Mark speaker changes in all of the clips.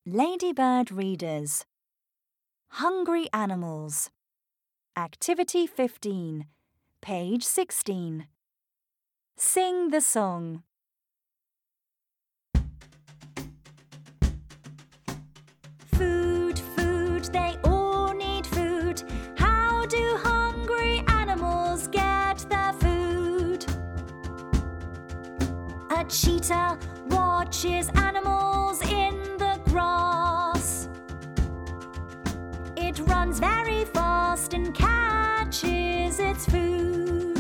Speaker 1: Ladybird Readers. Hungry Animals. Activity 15, page 16. Sing the song. Food, food, they all need food. How do hungry animals get their food? A cheetah watches animals in the grass. It runs very fast and catches its food.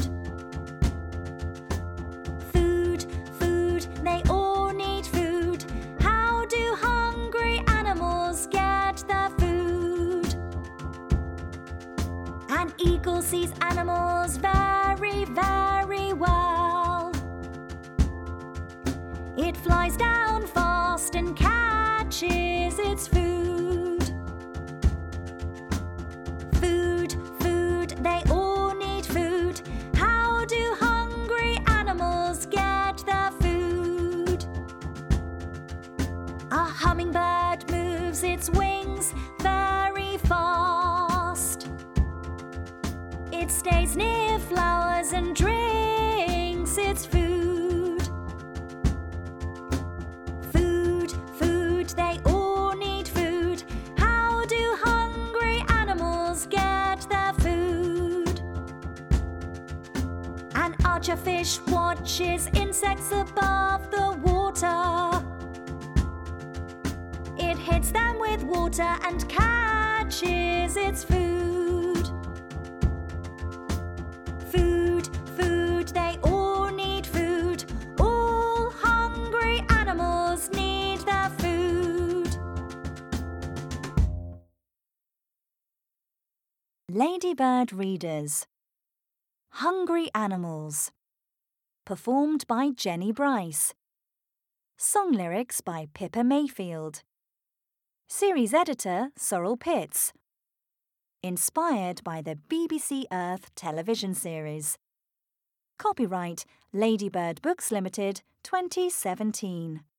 Speaker 1: Food, food, they all need food. How do hungry animals get their food? An eagle sees animals very, very well. It flies down fast and catches its food. Food, food, they all need food. How do hungry animals get their food? A hummingbird moves its wings very fast. It stays near flowers and drinks its food. Food, food, they all need food. How do hungry animals get their food? An archerfish watches insects above the water. It hits them with water and catches its food. Food, food, they all need food. All hungry animals need their food. Ladybird Readers. Hungry Animals. Performed by Jenny Bryce. Song lyrics by Pippa Mayfield. Series editor Sorrel Pitts. Inspired by the BBC Earth television series. Copyright Ladybird Books Limited 2017.